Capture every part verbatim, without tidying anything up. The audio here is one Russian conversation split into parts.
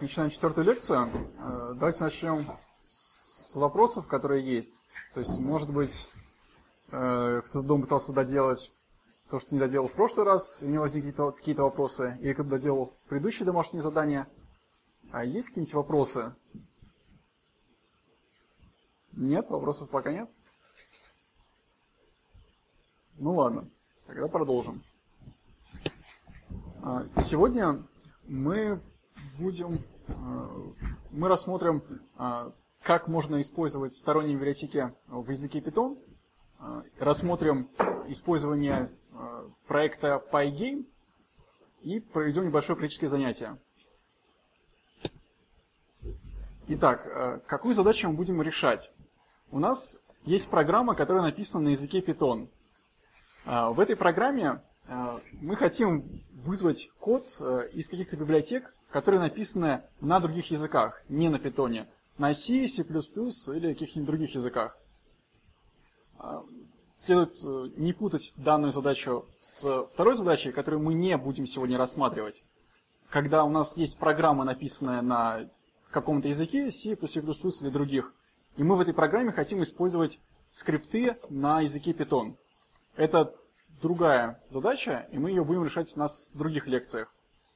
начинаем четвертую лекцию. Давайте начнем с вопросов, которые есть. То есть, может быть, кто-то дома пытался доделать то, что не доделал в прошлый раз, и у него возникли какие-то вопросы, или кто-то доделал предыдущие домашние задания. А есть какие-нибудь вопросы? Нет, вопросов пока нет. Ну ладно, тогда продолжим. Сегодня мы будем, мы рассмотрим, как можно использовать сторонние библиотеки в языке Python, рассмотрим использование проекта Pygame и проведем небольшое практическое занятие. Итак, какую задачу мы будем решать? У нас есть программа, которая написана на языке Python. В этой программе мы хотим вызвать код из каких-то библиотек, которые написаны на других языках, не на Python, на C, C++ или каких-нибудь других языках. Следует не путать данную задачу с второй задачей, которую мы не будем сегодня рассматривать. Когда у нас есть программа, написанная на каком-то языке, C, C++ или других, и мы в этой программе хотим использовать скрипты на языке Python. Это другая задача, и мы ее будем решать на других лекциях.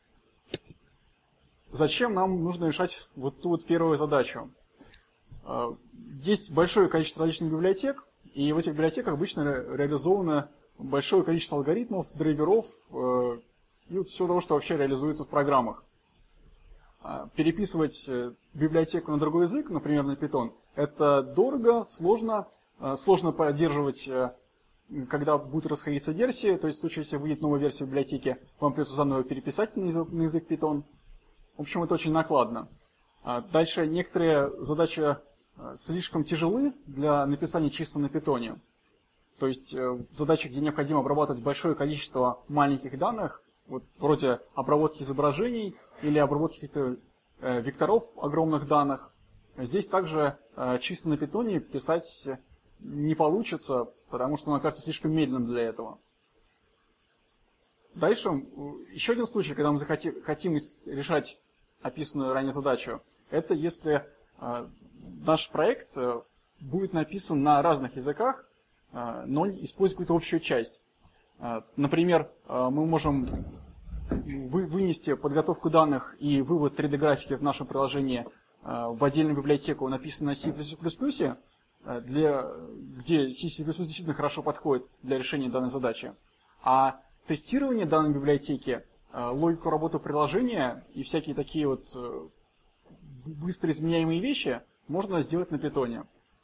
Зачем нам нужно решать вот ту вот первую задачу? Есть большое количество различных библиотек, и в этих библиотеках обычно реализовано большое количество алгоритмов, драйверов и вот всего того, что вообще реализуется в программах. Переписывать библиотеку на другой язык, например, на Python, это дорого, сложно, сложно поддерживать, когда будет расходиться версия, то есть в случае, если выйдет новая версия библиотеки, вам придется заново переписать на язык, на язык Python. В общем, это очень накладно. Дальше некоторые задачи слишком тяжелы для написания чисто на Python. То есть задачи, где необходимо обрабатывать большое количество маленьких данных, вот вроде обработки изображений или обработки каких-то векторов огромных данных. Здесь также чисто на Python писать не получится, потому что он окажется слишком медленным для этого. Дальше еще один случай, когда мы захотим, хотим решать описанную ранее задачу, это если наш проект будет написан на разных языках, но используя какую-то общую часть. Например, мы можем вынести подготовку данных и вывод три дэ-графики в нашем приложении в отдельную библиотеку, написанную на C++, для, где C++ действительно хорошо подходит для решения данной задачи. А тестирование данной библиотеки, логику работы приложения и всякие такие вот быстро изменяемые вещи можно сделать на Python.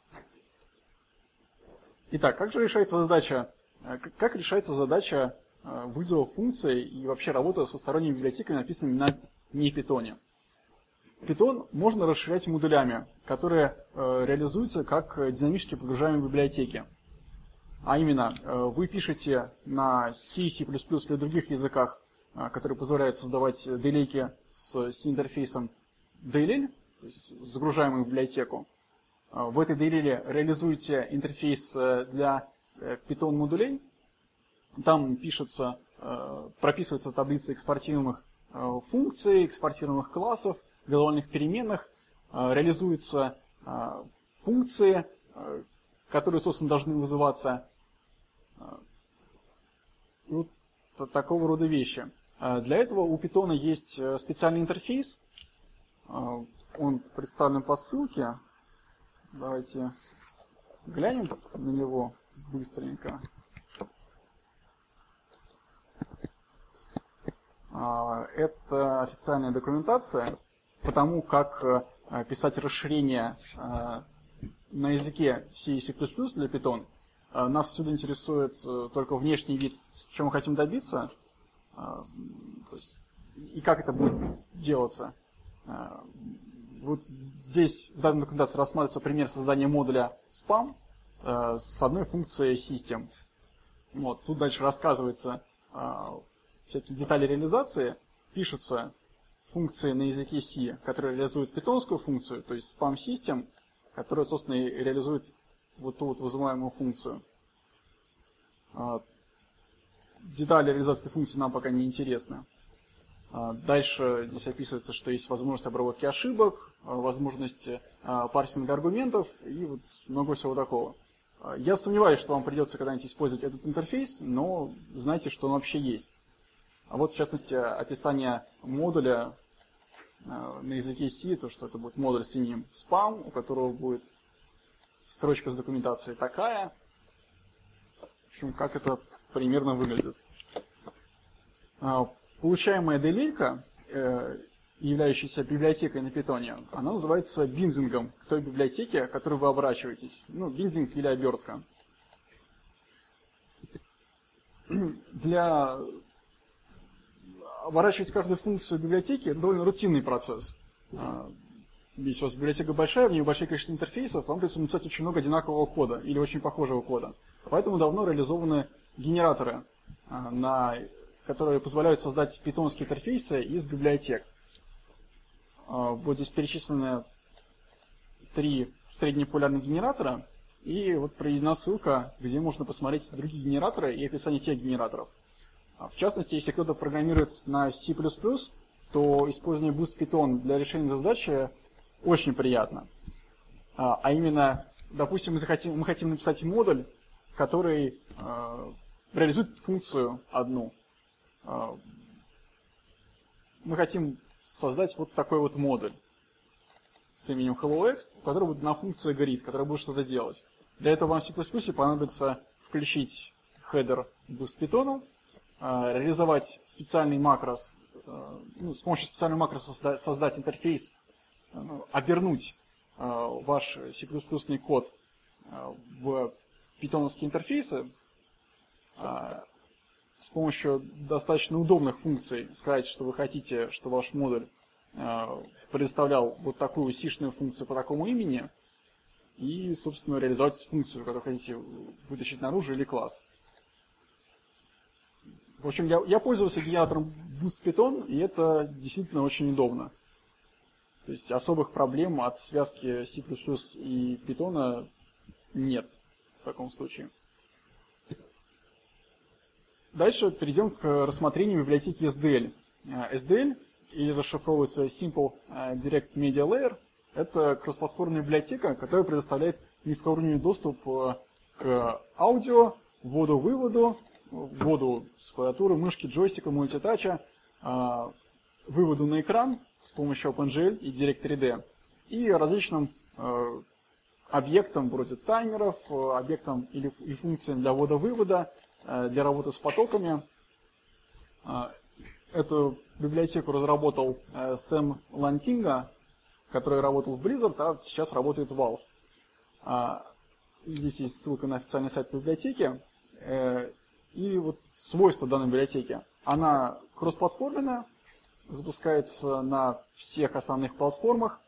Итак, как же решается задача, как решается задача вызова функций и вообще работы со сторонними библиотеками, написанными на не Python? Python можно расширять модулями, которые реализуются как динамически подгружаемые библиотеки. А именно, вы пишете на C, C++ или других языках, которые позволяют создавать дайлейки с C-интерфейсом ди эл эл, то есть загружаемую библиотеку. В этой ди эл эл реализуете интерфейс для Python модулей. Там пишется, прописывается таблица экспортируемых функций, экспортируемых классов, глобальных переменных, реализуются функции, которые, собственно, должны вызываться. Вот такого рода вещи. Для этого у Python есть специальный интерфейс. Он представлен по ссылке. Давайте глянем на него быстренько. Это официальная документация по тому, как писать расширения на языке C и C++ для Python. Нас отсюда интересует только внешний вид, чего мы хотим добиться, то есть, и как это будет делаться. Вот здесь в данной документации рассматривается пример создания модуля spam с одной функцией system. Вот, тут дальше рассказывается всякие детали реализации, пишутся функции на языке C, которые реализуют питонскую функцию, то есть spam system, которая, собственно, и реализует вот ту вот вызываемую функцию. Детали реализации функции нам пока не интересны. Дальше здесь описывается, что есть возможность обработки ошибок, возможность парсинга аргументов и вот много всего такого. Я сомневаюсь, что вам придется когда-нибудь использовать этот интерфейс, но знайте, что он вообще есть. А вот, в частности, описание модуля на языке C, то, что это будет модуль с именем spam, у которого будет строчка с документацией такая. В общем, как это примерно выглядит. Получаемая делейка, являющаяся библиотекой на питоне, она называется бинзингом к той библиотеке, к которой вы оборачиваетесь. Ну, бинзинг или обертка. Для оборачивать каждую функцию библиотеки довольно рутинный процесс. Если у вас библиотека большая, в ней большое количество интерфейсов, вам придется написать очень много одинакового кода или очень похожего кода. Поэтому давно реализованы генераторы, на, которые позволяют создать питонские интерфейсы из библиотек. Вот здесь перечислены три среднепопулярных генератора, и вот приведена ссылка, где можно посмотреть другие генераторы и описание тех генераторов. В частности, если кто-то программирует на C++, то использование BoostPython для решения задачи очень приятно. А именно, допустим, мы, захотим, мы хотим написать модуль, который э, реализует функцию одну. Э, мы хотим создать вот такой вот модуль с именем HelloExt, у которого будет одна функция grid, которая будет что-то делать. Для этого вам в C++ понадобится включить хедер BoostPython, э, реализовать специальный макрос, э, ну, с помощью специального макроса создать, создать интерфейс, э, обернуть э, ваш C++ код э, в питоновские интерфейсы, э, с помощью достаточно удобных функций сказать, что вы хотите, что ваш модуль э, предоставлял вот такую сишную функцию по такому имени, и, собственно, реализовать функцию, которую хотите вытащить наружу, или класс. В общем, я, я пользовался генератором BoostPython, и это действительно очень удобно. То есть особых проблем от связки C++ и Python нет в таком случае. Дальше перейдем к рассмотрению библиотеки эс ди эл. эс ди эл, или расшифровывается Simple Direct Media Layer, это кроссплатформенная библиотека, которая предоставляет низкоуровневый доступ к аудио, вводу-выводу, вводу с клавиатуры, мышки, джойстика, мультитача, выводу на экран с помощью OpenGL и Direct3D и различным объектам вроде таймеров, объектам или и функциям для ввода-вывода, для работы с потоками. Эту библиотеку разработал Сэм Лантинга, который работал в Blizzard, а сейчас работает в Valve. Здесь есть ссылка на официальный сайт библиотеки. И вот свойства данной библиотеки. Она кроссплатформенная, запускается на всех основных платформах.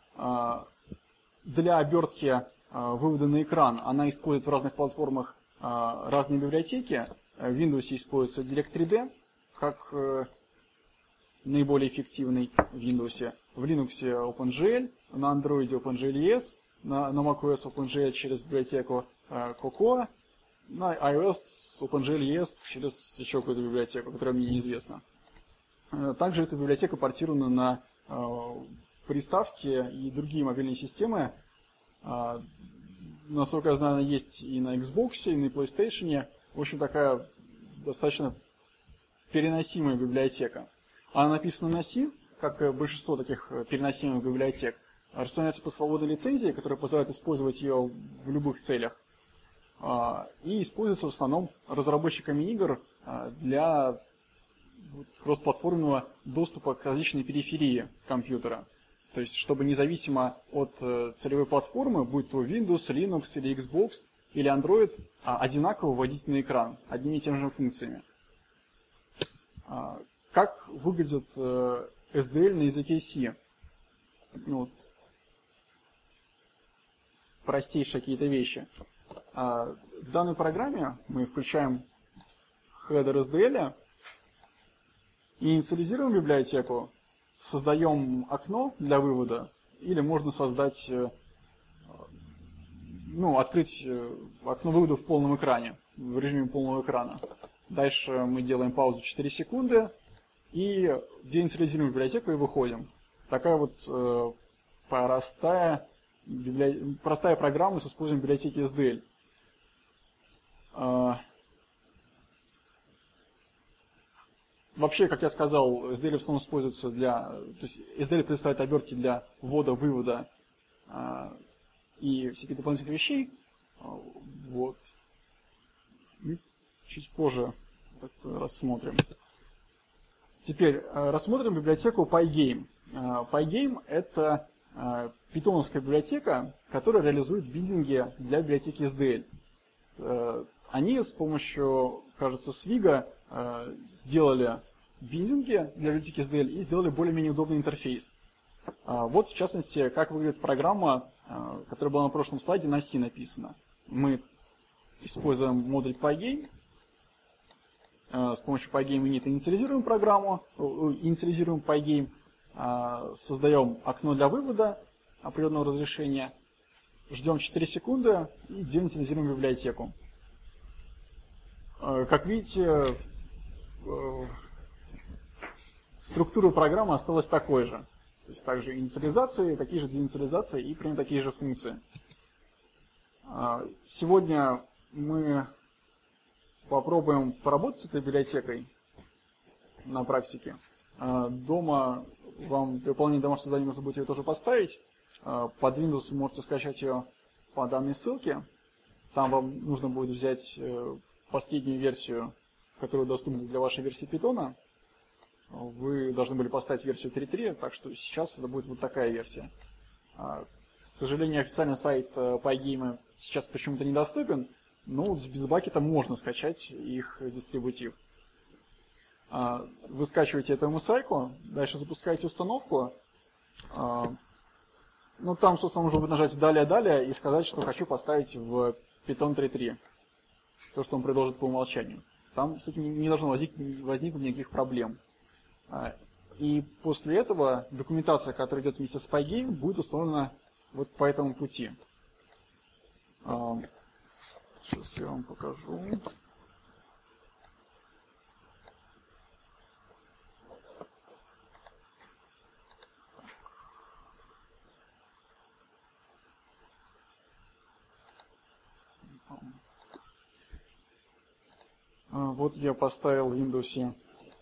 Для обертки вывода на экран она использует в разных платформах разные библиотеки. В Windows используется Direct3D как наиболее эффективный в Windows. В Linux OpenGL, на Android OpenGL.es, на, на macOS OpenGL через библиотеку Cocoa, на iOS OpenGL.es через еще какую-то библиотеку, которая мне неизвестна. Также эта библиотека портирована на э, приставки и другие мобильные системы. Э, насколько я знаю, она есть и на Xbox, и на PlayStation. В общем, такая достаточно переносимая библиотека. Она написана на C, как и большинство таких переносимых библиотек. Распространяется по свободной лицензии, которая позволяет использовать ее в любых целях. И используется в основном разработчиками игр для кроссплатформенного доступа к различной периферии компьютера. То есть, чтобы независимо от целевой платформы, будь то Windows, Linux или Xbox или Android, одинаково вводить на экран одними и теми же функциями. Как выглядит эс ди эл на языке C? Ну, вот, простейшие какие-то вещи. В данной программе мы включаем хедер эс ди эл, инициализируем библиотеку, создаем окно для вывода, или можно создать, ну, открыть окно вывода в полном экране, в режиме полного экрана. Дальше мы делаем паузу четыре секунды, И деинициализируем библиотеку и выходим. Такая вот э, простая, библи... простая программа с использованием библиотеки эс ди эль. Э, вообще, как я сказал, эс ди эль в основном используется для... То есть эс ди эль предоставляет обертки для ввода-вывода э, и всяких дополнительных вещей. Вот. И чуть позже это рассмотрим. Теперь рассмотрим библиотеку Pygame. Pygame – это питоновская библиотека, которая реализует биндинги для библиотеки эс ди эль. Они с помощью, кажется, Swig сделали биндинги для библиотеки эс ди эль и сделали более-менее удобный интерфейс. Вот, в частности, как выглядит программа, которая была на прошлом слайде, на C написана. Мы используем модуль Pygame. С помощью Pygame init инициализируем программу, инициализируем Pygame, создаем окно для вывода определенного разрешения, ждем четыре секунды и деинициализируем библиотеку. Как видите, структура программы осталась такой же. То есть также инициализации, такие же деинициализации и примерно такие же функции. Сегодня мы попробуем поработать с этой библиотекой на практике. Дома вам для выполнения домашнего задания нужно будет ее тоже поставить. Под Windows вы можете скачать ее по данной ссылке. Там вам нужно будет взять последнюю версию, которая доступна для вашей версии Python. Вы должны были поставить версию три точка три, так что сейчас это будет вот такая версия. К сожалению, официальный сайт Pygame сейчас почему-то недоступен, но с Bitbucket можно скачать их дистрибутив. Вы скачиваете эту эм эс ай-ку, дальше запускаете установку. Ну, там, собственно, можно будет нажать «Далее-далее» и сказать, что хочу поставить в Python три точка три. То, что он предложит по умолчанию. Там с этим не должно возникнуть, возникнуть никаких проблем. И после этого документация, которая идет вместе с Pygame, будет установлена вот по этому пути. Сейчас я вам покажу. Вот я поставил в Windows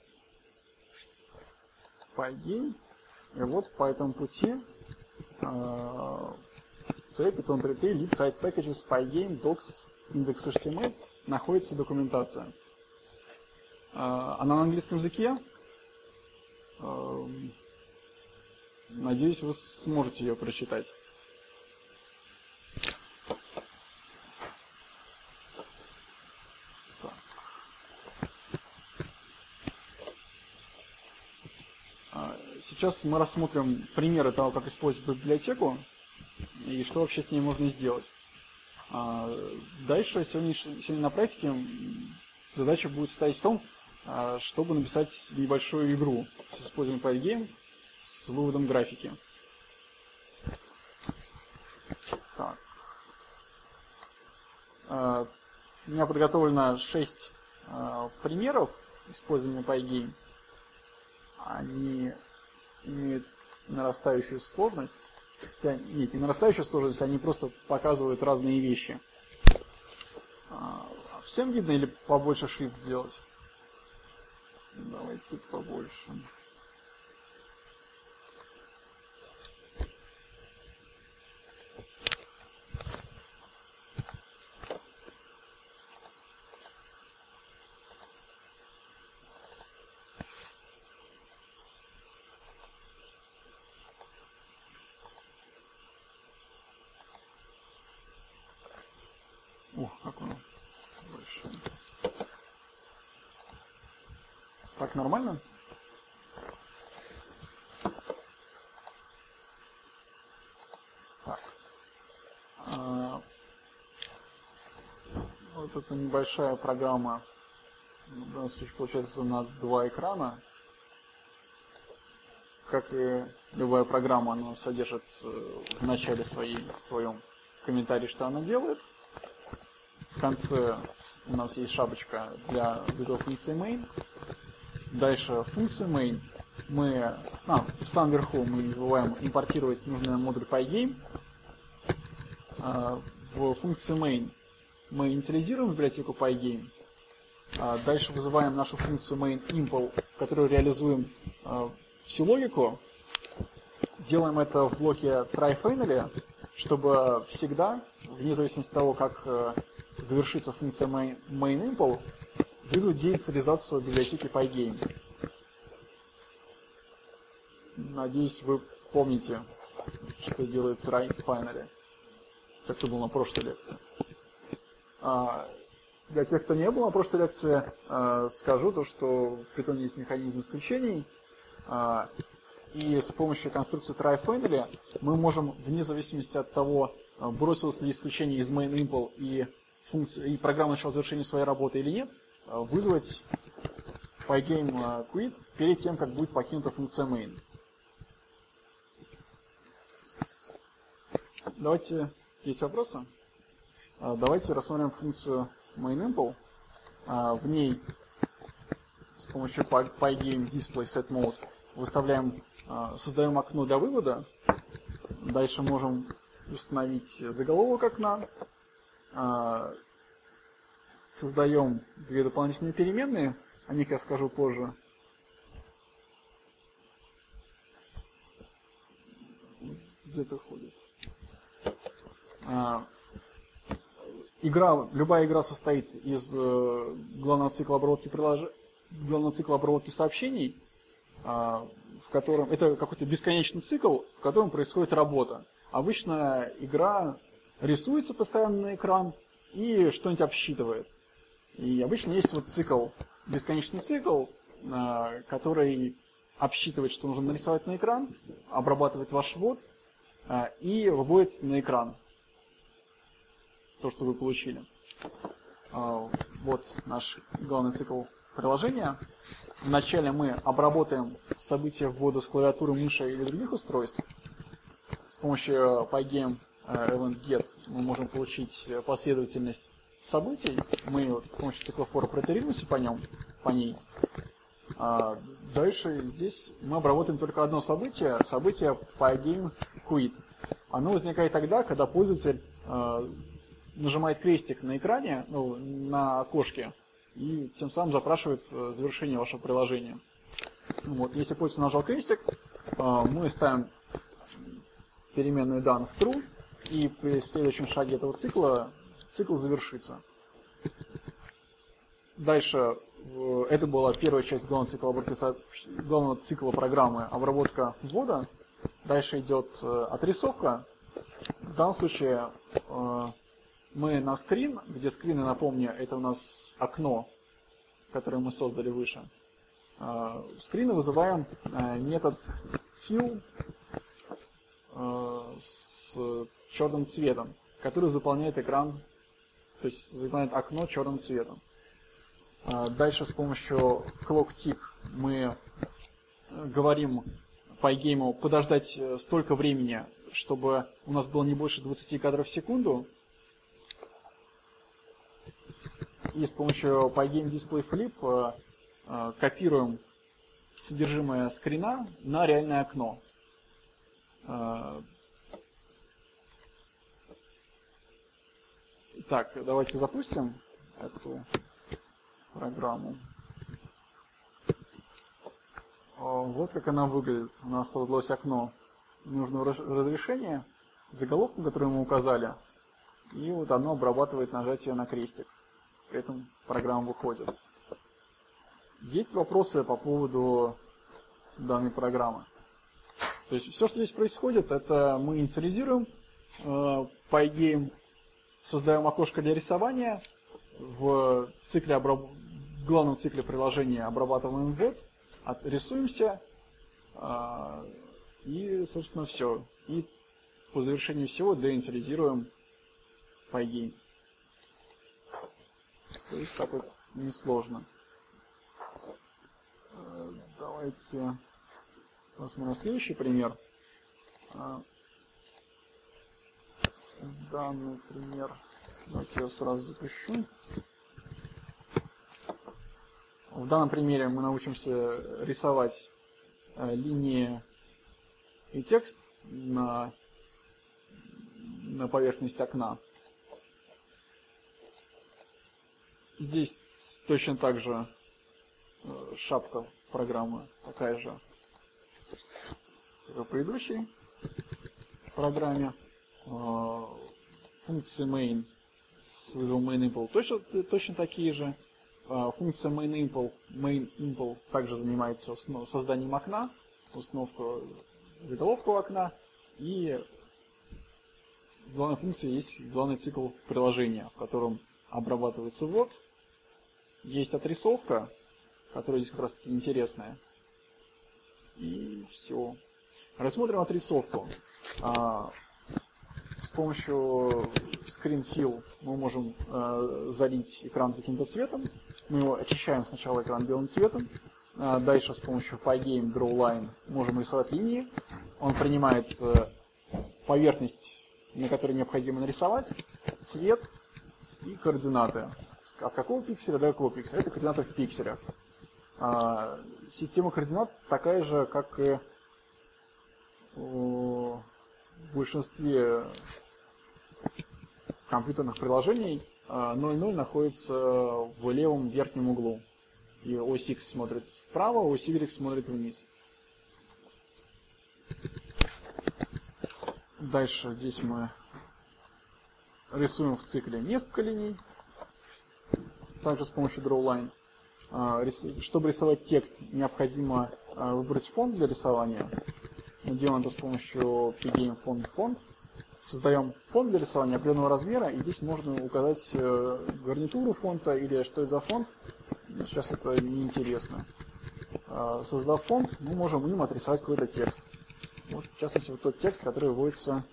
Pygame. И вот по этому пути C, Python три точка три, lib, site packages, Pygame, docs, index.html находится документация. Она на английском языке. Надеюсь, вы сможете ее прочитать. Так. Сейчас мы рассмотрим примеры того, как использовать эту библиотеку и что вообще с ней можно сделать. Дальше, сегодня, сегодня на практике задача будет состоять в том, чтобы написать небольшую игру с использованием Pygame с выводом графики. Так. У меня подготовлено шесть примеров использования Pygame. Они имеют нарастающую сложность. Хотя, нет, не нарастающая сложность, они просто показывают разные вещи. Всем видно или побольше шрифт сделать? Давайте побольше. О, как оно большое. Так, нормально? Так. А, вот эта небольшая программа, в данном случае получается на два экрана. Как и любая программа, она содержит в начале своей, в своем комментарии, что она делает. В конце у нас есть шапочка для вызова функции main. Дальше функция main. Мы, а, в самом верху мы не забываем импортировать нужный модуль Pygame. В функции main мы инициализируем библиотеку Pygame. Дальше вызываем нашу функцию main_impl, в которой реализуем всю логику. Делаем это в блоке try_finally, чтобы всегда, вне зависимости от того, как завершится функция main_impl, вызвать деинициализацию библиотеки Pygame. Надеюсь, вы помните, что делает try_finally, как это было на прошлой лекции. Для тех, кто не был на прошлой лекции, скажу то, что в Python есть механизм исключений, и с помощью конструкции try_finally мы можем, вне зависимости от того, бросилось ли исключение из main_impl и, функции, и программа начала завершение своей работы или нет, вызвать Pygame quit перед тем, как будет покинута функция main. Давайте, есть вопросы? Давайте рассмотрим функцию main_impl. В ней с помощью Pygame display set mode выставляем, создаем окно для вывода. Дальше можем установить заголовок окна. Создаем две дополнительные переменные, о них я скажу позже. Где-то ходит. Игра, любая игра состоит из главного цикла обработки прилож... главного цикла обработки сообщений, в котором это какой-то бесконечный цикл, в котором происходит работа. Обычно игра рисуется постоянно на экран и что-нибудь обсчитывает. И обычно есть вот цикл, бесконечный цикл, который обсчитывает, что нужно нарисовать на экран, обрабатывает ваш ввод и выводит на экран то, что вы получили. Вот наш главный цикл приложения. Вначале мы обработаем события ввода с клавиатуры, мыши или других устройств. С помощью Pygame event_get мы можем получить последовательность событий. Мы с помощью цикла for проитерируемся по нем, по ней. А дальше здесь мы обработаем только одно событие, событие Pygame quit. Оно возникает тогда, когда пользователь нажимает крестик на экране, ну, на окошке, и тем самым запрашивает завершение вашего приложения. Вот. Если пользователь нажал крестик, мы ставим переменную done в true, и при следующем шаге этого цикла цикл завершится. Дальше, это была первая часть главного цикла, обработки, главного цикла программы обработка ввода. Дальше идет отрисовка. В данном случае мы на скрин, где скрины, напомню, это у нас окно, которое мы создали выше. В скрины вызываем метод fill с черным цветом, который заполняет экран, то есть заполняет окно черным цветом. Дальше с помощью clockTick мы говорим Pygame подождать столько времени, чтобы у нас было не больше двадцати кадров в секунду. И с помощью Pygame displayFlip копируем содержимое скрина на реальное окно. Так, давайте запустим эту программу. Вот как она выглядит. У нас создалось окно нужного разрешения, заголовку, который мы указали, и вот оно обрабатывает нажатие на крестик. При этом программа выходит. Есть вопросы по поводу данной программы? То есть все, что здесь происходит, это мы инициализируем э, Pygame, создаем окошко для рисования, в, цикле обраб... в главном цикле приложения обрабатываем ввод, от... рисуемся, э, и, собственно, все. И по завершению всего деинициализируем Pygame. То есть так вот несложно. Давайте посмотрим следующий пример. Данный пример. Давайте я сразу запущу. В данном примере мы научимся рисовать линии и текст на, на поверхности окна. Здесь точно так же шапка программы такая же, как и в предыдущей программе. Функции main с вызовом main_impl точно, точно такие же. Функция main_impl, main_impl также занимается созданием окна, установка заголовка окна, и в главной функции есть главный цикл приложения, в котором обрабатывается ввод, есть отрисовка, которая здесь как раз таки интересная, и все. Рассмотрим отрисовку. С помощью Screen Fill мы можем э, залить экран каким-то цветом. Мы его очищаем сначала экран белым цветом. Э, дальше с помощью Pygame DrawLine можем рисовать линии. Он принимает э, поверхность, на которой необходимо нарисовать, цвет и координаты. От какого пикселя до какого пикселя? Это координаты в пикселях. Э, система координат такая же, как и в большинстве компьютерных приложений. ноль ноль находится в левом верхнем углу. И ось X смотрит вправо, ось Y смотрит вниз. Дальше здесь мы рисуем в цикле несколько линий. Также с помощью DrawLine. Чтобы рисовать текст, необходимо выбрать фонд для рисования. Мы делаем это с помощью Pygame Font Font. Создаем фонд для рисования определенного размера, и здесь можно указать гарнитуру фонта или что это за фонд. Сейчас это неинтересно. Создав фонд, мы можем им отрисовать какой-то текст. Вот, в частности, вот тот текст, который выводится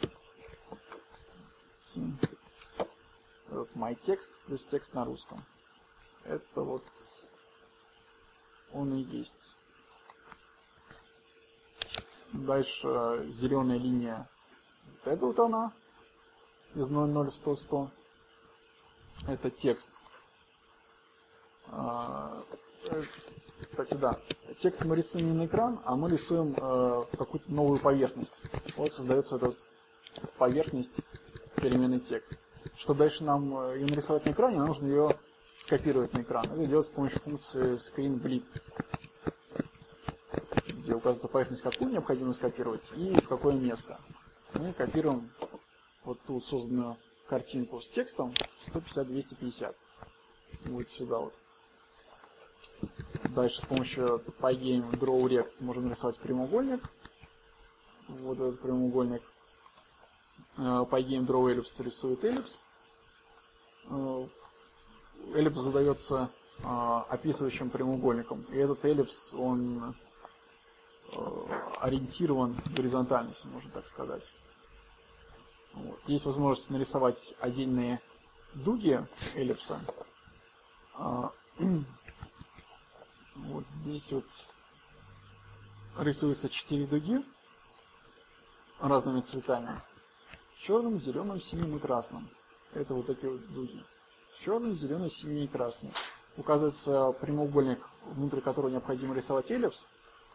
вот мой текст плюс текст на русском. Это вот он и есть. Дальше зеленая линия. Вот это вот она. Из ноль ноль в сто сто. Это текст. Кстати, да. Текст мы рисуем не на экран, а мы рисуем э, какую-то новую поверхность. Вот создается эта вот поверхность переменный текст. Чтобы дальше нам ее нарисовать на экране, нам нужно ее скопировать на экран. Это делать с помощью функции screenBleed, где указывается поверхность, какую необходимо скопировать и в какое место. Мы копируем вот ту созданную картинку с текстом сто пятьдесят на двести пятьдесят. Вот сюда вот. Дальше с помощью Pygame DrawRect можем нарисовать прямоугольник. Вот этот прямоугольник. Pygame DrawEllipse рисует эллипс. Эллипс задается описывающим прямоугольником. И этот эллипс, он ориентирован горизонтально, если можно так сказать. Вот. Есть возможность нарисовать отдельные дуги эллипса. Вот здесь вот рисуются четыре дуги разными цветами. Черным, зеленым, синим и красным. Это вот такие вот дуги. Черный, зеленый, синий и красный. Указывается прямоугольник, внутри которого необходимо рисовать эллипс.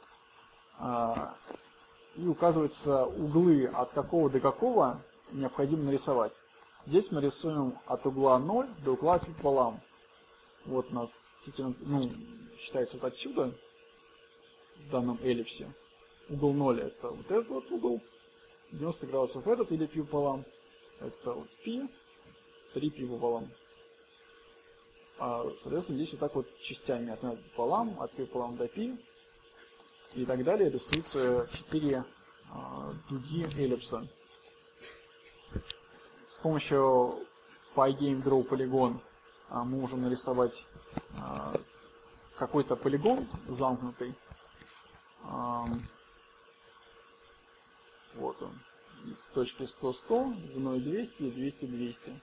И указываются углы, от какого до какого необходимо нарисовать. Здесь мы рисуем от угла ноль до угла пи пополам. Вот у нас система, ну, считается вот отсюда, в данном эллипсе. Угол ноль это вот этот вот угол, девяносто градусов этот или пи пополам. Это вот пи, три пи пополам. А, соответственно, здесь вот так вот частями от ноль пополам, от пи пополам до пи. И так далее рисуются четыре а, дуги эллипса. С помощью Pygame Draw Polygon а, мы можем нарисовать а, какой-то полигон замкнутый. А, вот он. С точки сто сто, длиной двести и двести двести.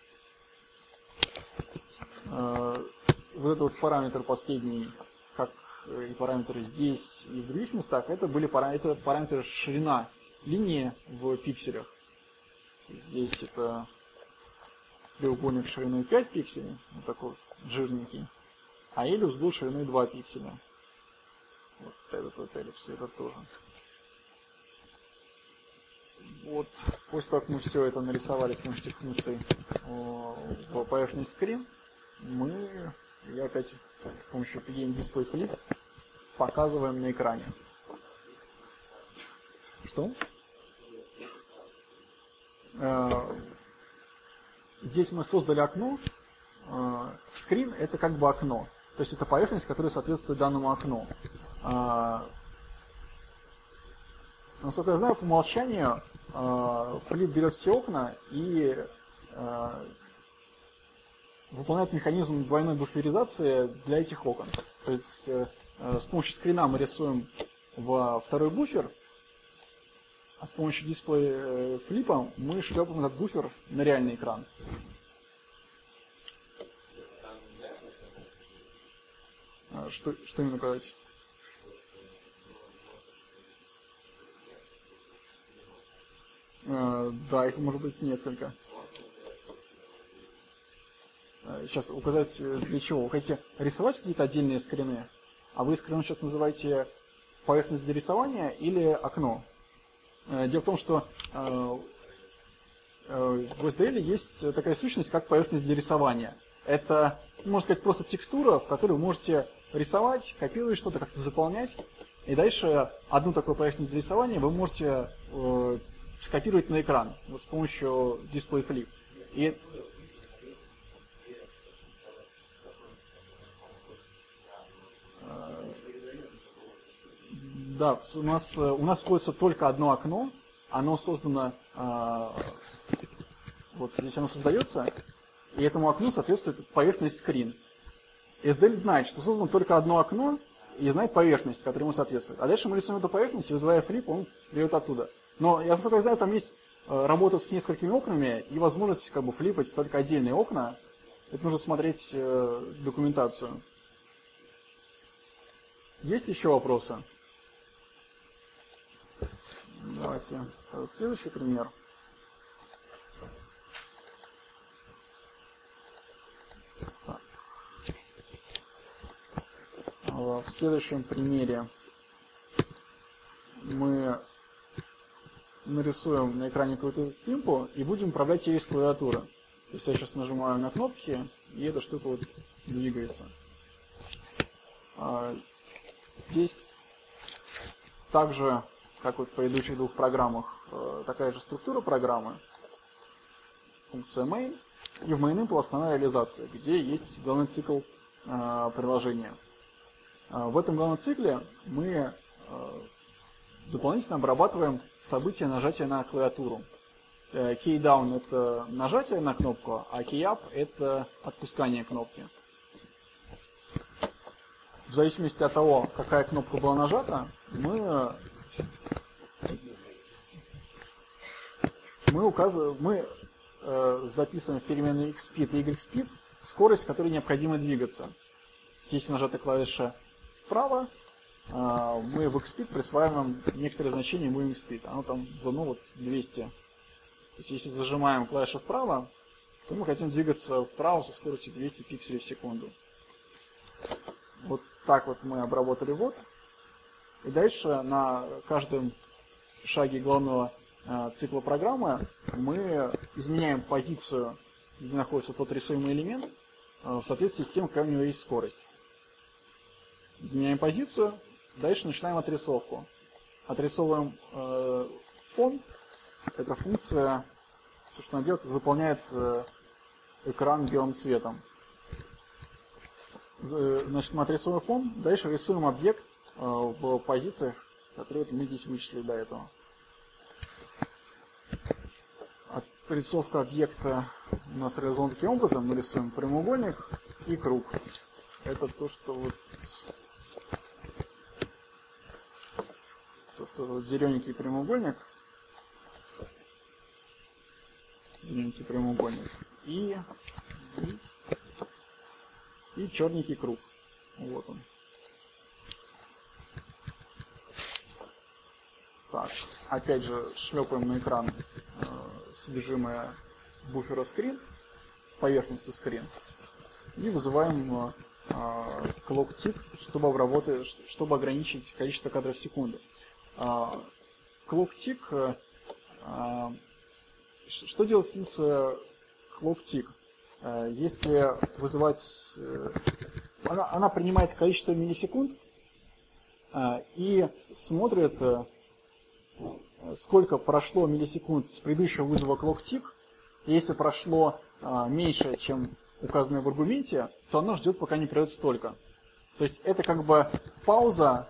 А, вот этот вот параметр последний, как и параметры здесь и в других местах, это были параметры, параметры ширина линии в пикселях. Здесь это треугольник шириной пять пикселей, вот такой вот жирненький. а эллипс будет шириной два пикселя. Вот этот вот эллипс, этот тоже. Вот, после того, как мы все это нарисовали с помощью этих функций в поверхность screen, мы, я опять с помощью Pgame Display Flip показываем на экране. Что? Здесь мы создали окно. Screen — это как бы окно. То есть это поверхность, которая соответствует данному окну. Насколько я знаю, по умолчанию Flip берет все окна и выполняет механизм двойной буферизации для этих окон. То есть с помощью скрина мы рисуем во второй буфер, а с помощью дисплей флипа мы шлепаем этот буфер на реальный экран. Что, что именно сказать? Да, их может быть несколько. Сейчас указать для чего? Вы хотите рисовать какие-то отдельные скрины? А вы скрин сейчас называете поверхность для рисования или окно? Дело в том, что в эс ди эл есть такая сущность, как поверхность для рисования. Это, можно сказать, просто текстура, в которой вы можете рисовать, копировать что-то, как-то заполнять. И дальше одну такую поверхность для рисования вы можете э, скопировать на экран вот с помощью Display Flip. И да, у нас, у нас используется только одно окно, оно создано, э, вот здесь оно создается, и этому окну соответствует поверхность скрин. эс ди эл знает, что создано только одно окно, и знает поверхность, которая ему соответствует. А дальше мы рисуем эту поверхность, и вызывая флип, он берет оттуда. Но, я насколько я знаю, там есть э, работа с несколькими окнами, и возможность как бы флипать только отдельные окна. Это нужно смотреть э, документацию. Есть еще вопросы? Давайте. Следующий пример. Так. В следующем примере мы нарисуем на экране какую-то пимпу и будем управлять ею с клавиатуры. То есть я сейчас нажимаю на кнопки, и эта штука вот двигается. Здесь также, как вот в предыдущих двух программах, такая же структура программы. Функция main. И в main-impl основная реализация, где есть главный цикл приложения. В этом главном цикле мы дополнительно обрабатываем события нажатия на клавиатуру. Key down — это нажатие на кнопку, а key up — это отпускание кнопки. В зависимости от того, какая кнопка была нажата, мы, мы, указываем, мы э, записываем в переменную xSpeed и ySpeed скорость, которой необходимо двигаться. Если нажата клавиша вправо, э, мы в xSpeed присваиваем некоторые значения moving speed. Оно там задано вот двести. То есть если зажимаем клавишу вправо, то мы хотим двигаться вправо со скоростью двести пикселей в секунду. Вот так вот мы обработали ввод. И дальше на каждом шаге главного э, цикла программы мы изменяем позицию, где находится тот рисуемый элемент, э, в соответствии с тем, какая у него есть скорость. Изменяем позицию, дальше начинаем отрисовку. Отрисовываем э, фон. Эта функция, все, что она делает, заполняет э, экран белым цветом. Значит, мы отрисуем фон, дальше рисуем объект э, в позициях, которые мы здесь вычислили до этого. Отрисовка объекта у нас реализована таким образом. Мы рисуем прямоугольник и круг. Это то, что вот, то, что вот зелененький прямоугольник. Зелененький прямоугольник. И... и И черненький круг. Вот он. Так, опять же шлепаем на экран э, содержимое буфера screen, поверхности screen, и вызываем э, clock tick, чтобы, обработать, чтобы ограничить количество кадров в секунду. Clock tick, что делает функция clock tick? Если вызывать... Она, она принимает количество миллисекунд и смотрит, сколько прошло миллисекунд с предыдущего вызова clock tick. Если прошло меньше, чем указанное в аргументе, то она ждет, пока не пройдет столько. То есть это как бы пауза,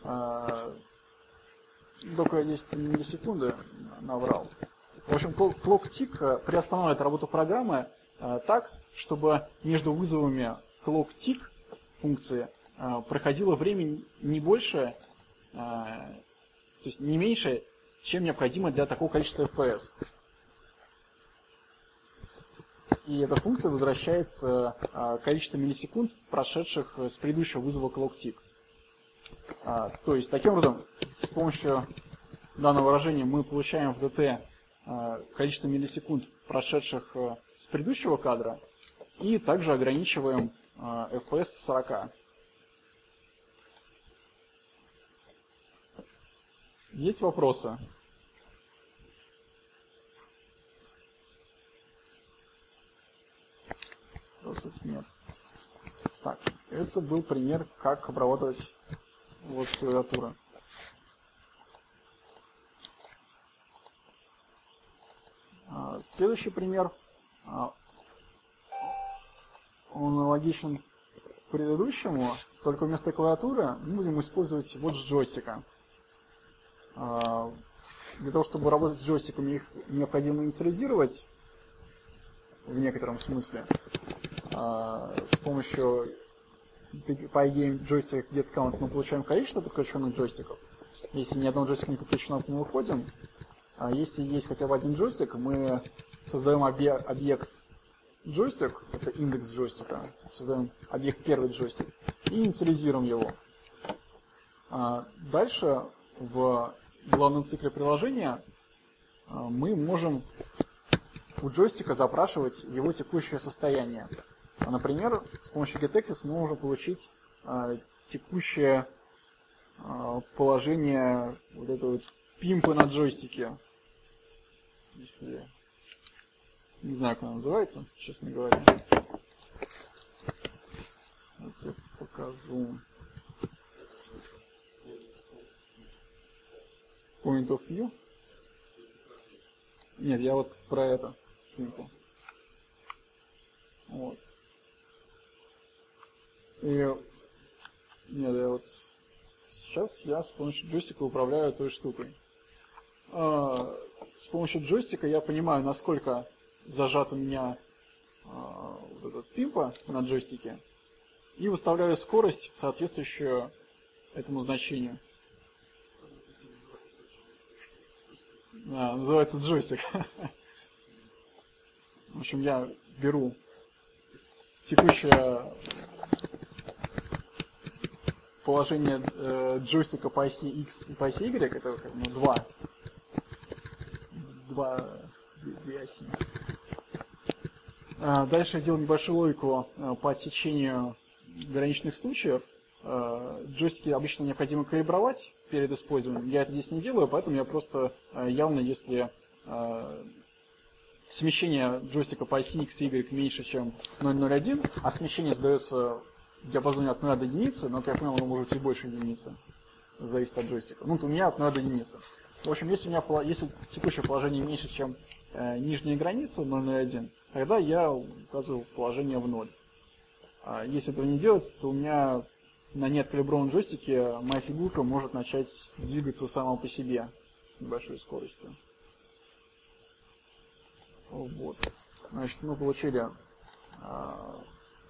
только десять миллисекунды наврал. В общем, clock tick приостанавливает работу программы так, чтобы между вызовами clock tick функции проходило время не больше, то есть не меньше, чем необходимо для такого количества эф пи эс. И эта функция возвращает количество миллисекунд, прошедших с предыдущего вызова clock tick. То есть, таким образом, с помощью данного выражения мы получаем в dt количество миллисекунд, прошедших с предыдущего кадра, и также ограничиваем эф пи эс сорок. Есть вопросы? Вопросов нет. Так, это был пример, как обрабатывать вот клавиатуру. Следующий пример, он аналогичен предыдущему, только вместо клавиатуры мы будем использовать вот с джойстика. Для того, чтобы работать с джойстиками, их необходимо инициализировать в некотором смысле с помощью PyGame joystick getCount мы получаем количество подключенных джойстиков. Если ни одного джойстика не подключено, то мы выходим. А если есть хотя бы один джойстик, мы создаем объект, объект джойстик, это индекс джойстика, создаем объект первый джойстик и инициализируем его. А дальше в главном цикле приложения мы можем у джойстика запрашивать его текущее состояние. Например, с помощью getAxis мы можем получить текущее положение вот этого вот пимпа на джойстике. Если... Не знаю, как она называется, честно говоря. Вот я покажу. Point of view. Нет, я вот про это. Пимпа. Вот. И... Нет, я вот... Сейчас я с помощью джойстика управляю той штукой. С помощью джойстика я понимаю, насколько зажат у меня вот этот пимпа на джойстике, и выставляю скорость, соответствующую этому значению. А, называется джойстик. В общем, я беру текущее положение э, джойстика по оси X и по оси Y, это как, ну, два, два, две, две оси. А дальше я делаю небольшую логику э, по отсечению граничных случаев. Э, джойстики обычно необходимо калибровать перед использованием. Я это здесь не делаю, поэтому я просто э, явно, если э, смещение джойстика по оси X и Y меньше, чем ноль целых ноль один, а смещение задается в диапазоне от нуля до единицы, но, как я понял, оно может быть и больше единицы. Зависит от джойстика. Ну, вот у меня от нуля до единицы. В общем, если у меня если текущее положение меньше, чем э, нижняя граница ноль целых ноль один, тогда я указываю положение в ноль. А если этого не делать, то у меня на неоткалиброванном джойстике моя фигурка может начать двигаться сама по себе с небольшой скоростью. Вот. Значит, мы получили э,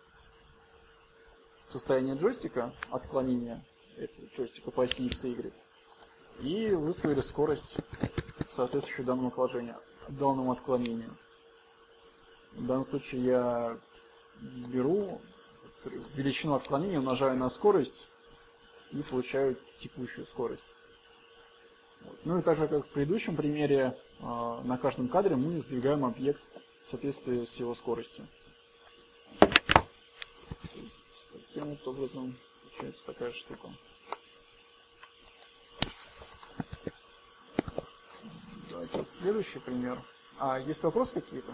состояние джойстика, отклонение этого джойстика по оси X и Y, и выставили скорость, соответствующую данному отложению, данному отклонению. В данном случае я беру величину отклонения, умножаю на скорость и получаю текущую скорость. Вот. Ну и так же, как в предыдущем примере, на каждом кадре мы сдвигаем объект в соответствии с его скоростью. таким вот образом получается такая штука. Давайте следующий пример. А есть вопросы какие-то?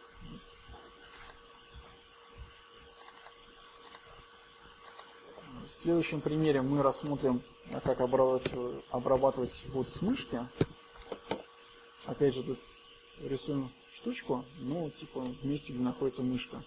В следующем примере мы рассмотрим, как обрабатывать, обрабатывать вот с мышки. Опять же, тут рисуем штучку, ну, типа, в месте, где находится мышка.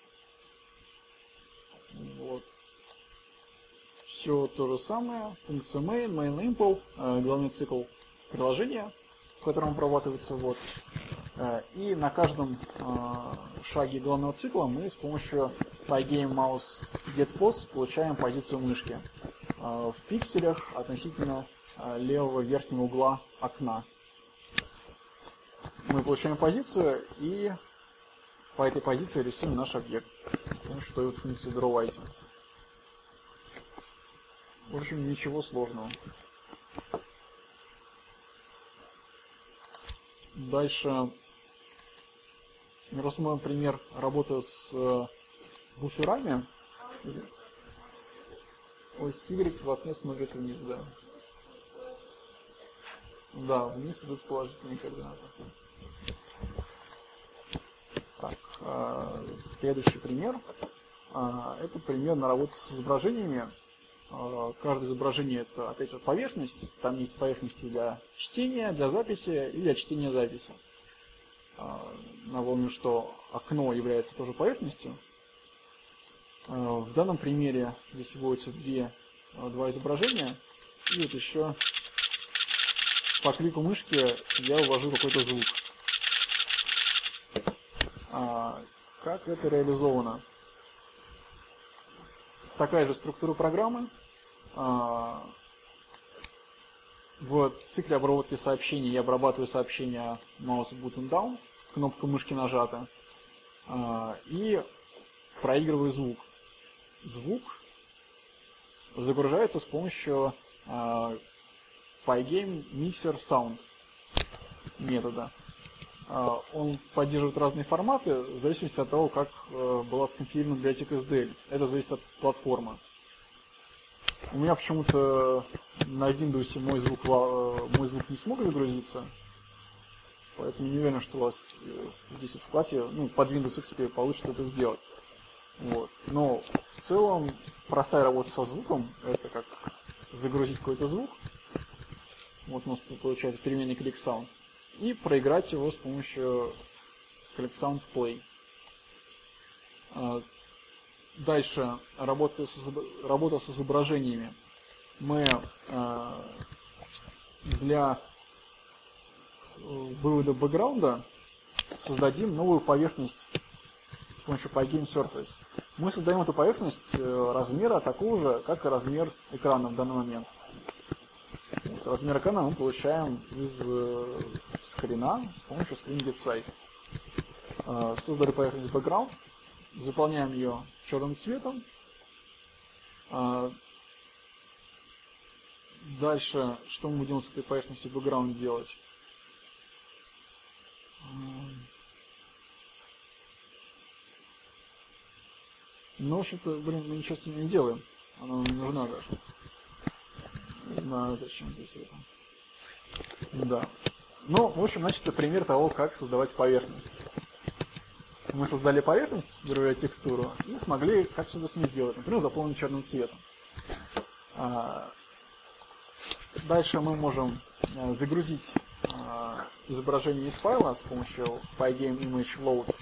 Вот. Все то же самое. Функция main, main impl, главный цикл приложения, в котором обрабатывается вот. И на каждом шаге главного цикла мы с помощью PyGameMouseGetPos получаем позицию мышки в пикселях относительно левого верхнего угла окна. Мы получаем позицию и по этой позиции рисуем наш объект с помощью той вот функции drawItem. В общем, ничего сложного. Дальше рассмотрим пример работы с буферами. Ось Y в окне смотрит вниз, да. Да, вниз идут положительные координаты. Так, э, следующий пример. Э, это пример на работу с изображениями. Э, каждое изображение это опять же поверхность. Там есть поверхности для чтения, для записи и для чтения записи. Э, напомню, что окно является тоже поверхностью. Э, в данном примере здесь вводятся две, два изображения. И вот еще по клику мышки я ввожу какой-то звук. А, как это реализовано? Такая же структура программы. А, в цикле обработки сообщений я обрабатываю сообщения mouse button down, кнопка мышки нажата, а, и проигрываю звук. Звук загружается с помощью а, Pygame Mixer Sound метода. Он поддерживает разные форматы в зависимости от того, как была скомпилирована библиотека эс ди эль. Это зависит от платформы. У меня почему-то на Windows мой звук, мой звук не смог загрузиться, поэтому не уверен, что у вас здесь вот в классе, ну, под Windows икс пи получится это сделать. Вот. Но в целом простая работа со звуком, это как загрузить какой-то звук. Вот у нас получается переменный click sound. И проиграть его с помощью click sound play. Дальше работа с, работа с изображениями. Мы для вывода бэкграунда создадим новую поверхность с помощью Pygame Surface. Мы создаем эту поверхность размера такого же, как и размер экрана в данный момент. Размер экрана мы получаем из э, скрина с помощью screen.getSize. Э, создали поверхность background, заполняем ее черным цветом. Э, дальше, что мы будем с этой поверхностью background делать? Ну, в общем-то, блин, мы ничего с ним не делаем. Она нам не нужна даже. Не знаю, зачем здесь это. Да. Ну, в общем, значит, это пример того, как создавать поверхность. Мы создали поверхность, беря текстуру, и смогли как что-то с ней сделать. Например, заполнить черным цветом. Дальше мы можем загрузить изображение из файла с помощью PyGameImageLoad.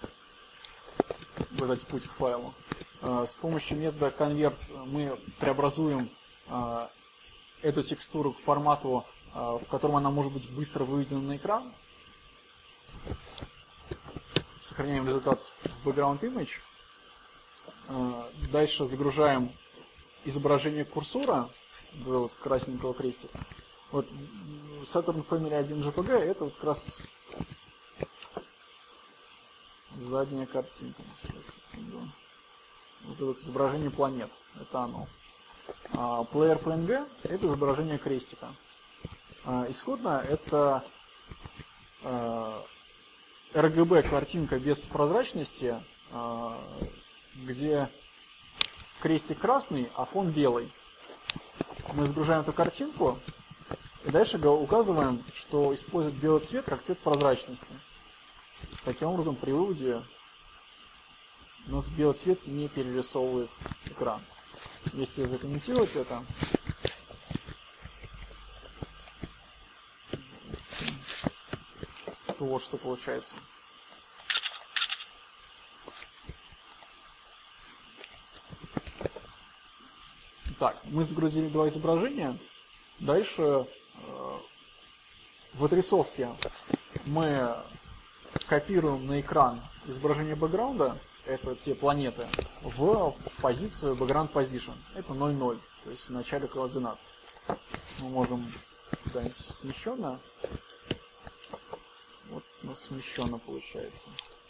Выдать путь к файлу. С помощью метода convert мы преобразуем эту текстуру к формату, в котором она может быть быстро выведена на экран. Сохраняем результат в background image. Дальше загружаем изображение курсора, вот красненького крестика. Вот Saturn Family один джей пи джи это вот как раз задняя картинка. Вот это вот изображение планет. Это оно. Player пи эн джи это изображение крестика. Исходно это эр джи би картинка без прозрачности, где крестик красный, а фон белый. Мы загружаем эту картинку и дальше указываем, что использовать белый цвет как цвет прозрачности. Таким образом, при выводе у нас белый цвет не перерисовывает экран. Если закомментировать это, то вот что получается. Так, мы загрузили два изображения. Дальше э, в отрисовке мы копируем на экран изображение бэкграунда, это те планеты, в позицию background position. Это ноль ноль, то есть в начале координат. Мы можем куда-нибудь смещенно. Вот у нас смещенно получается.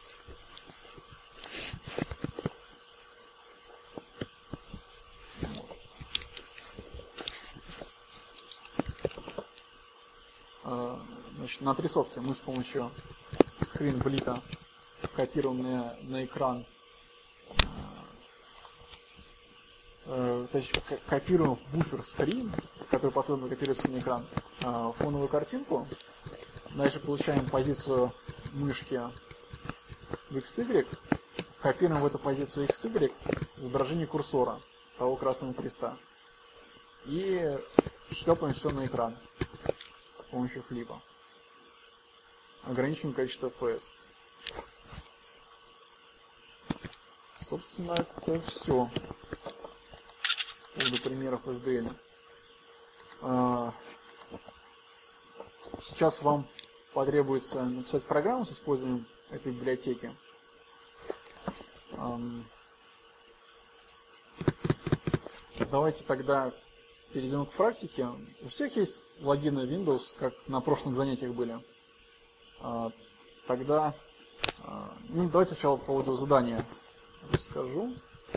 Значит, на отрисовке мы с помощью скринблита копируем на, на экран, э, то есть копируем в буфер скрин, который потом копируется на экран, э, фоновую картинку. Дальше получаем позицию мышки в икс игрек, копируем в эту позицию икс игрек изображение курсора, того красного креста, и шлепаем все на экран с помощью флипа. Ограничиваем количество эф пи эс. Собственно, это все по поводу примеров эс ди эл. Сейчас вам потребуется написать программу с использованием этой библиотеки. Давайте тогда перейдем к практике. У всех есть логины Windows, как на прошлых занятиях были. Тогда, ну, давайте сначала по поводу задания расскажу.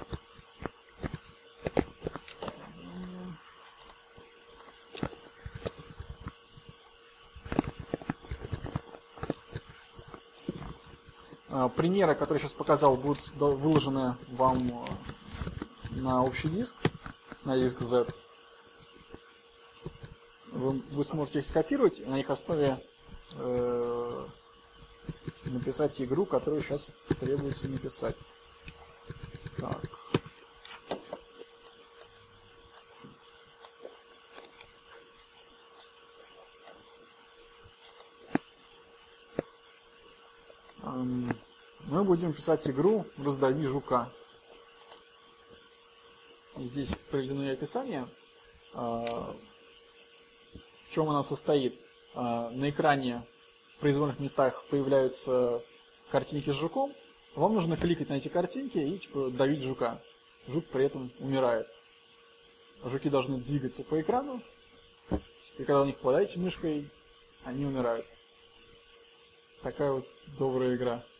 Примеры, которые я сейчас показал, будут выложены вам на общий диск, на диск Z. Вы, вы сможете их скопировать и на их основе э, написать игру, которую сейчас требуется написать. Так. Эм, мы будем писать игру «Раздави жука». Здесь приведено ее описание. В чем она состоит? На экране в произвольных местах появляются картинки с жуком. Вам нужно кликать на эти картинки и типа давить жука. Жук при этом умирает. Жуки должны двигаться по экрану. И когда в них попадаете мышкой, они умирают. Такая вот добрая игра.